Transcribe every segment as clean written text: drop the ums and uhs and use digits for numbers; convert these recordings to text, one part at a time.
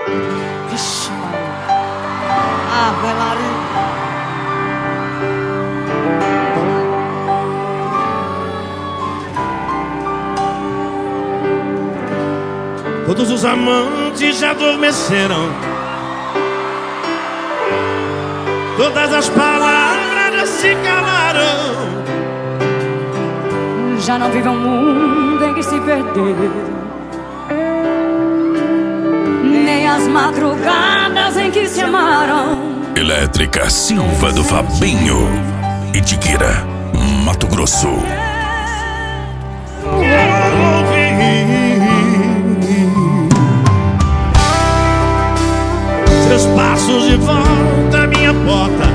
Vixe, Maria. Ave Maria. Todos os amantes já adormeceram, todas as palavras já se calaram. Já não vive um mundo em que se perder, nem as madrugadas em que se amaram. Elétrica Silva do Fabinho, Itiquira, Mato Grosso. Quero ouvir seus passos de volta à minha porta,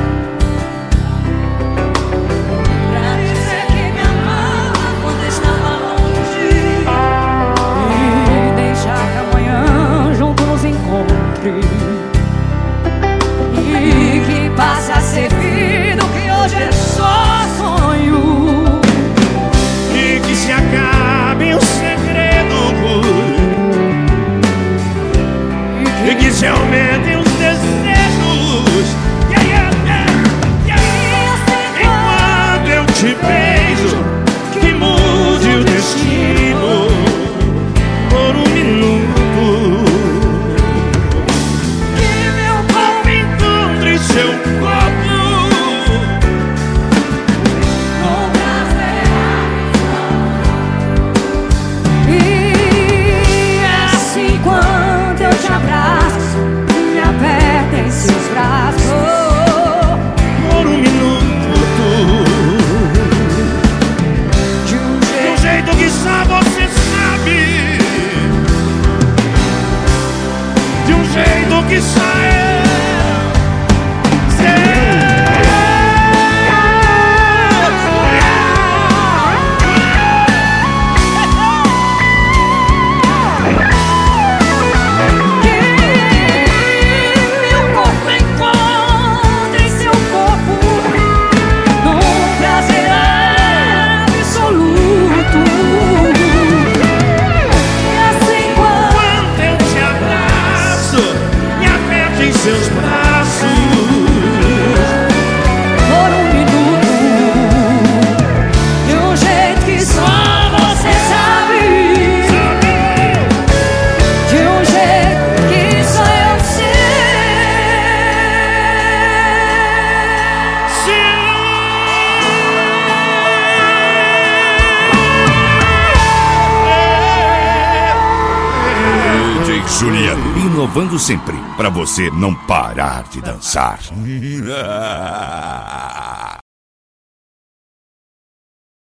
Pra dizer que me amava quando estava longe, e deixar que amanhã junto nos encontre, e que passe a ser vida o que hoje é só sonho, e que se acabe o segredo, e que se aumentem os desejos. E quando eu te beijo, que mude o destino por um minuto, que meu corpo encontre seu corpo com prazer. E assim quando eu te abraço, me aperta em seus braços, por um minuto, de um de um jeito que só você sabe, de um jeito que só eu sei. meu corpo encontre seu corpo num prazer absoluto. E assim Quando eu te abraço, me aperte em seus braços, por um minuto, de um jeito que só você sabe, de um jeito que só eu sei. DJ Juliano, inovando sempre, pra você não parar de dançar.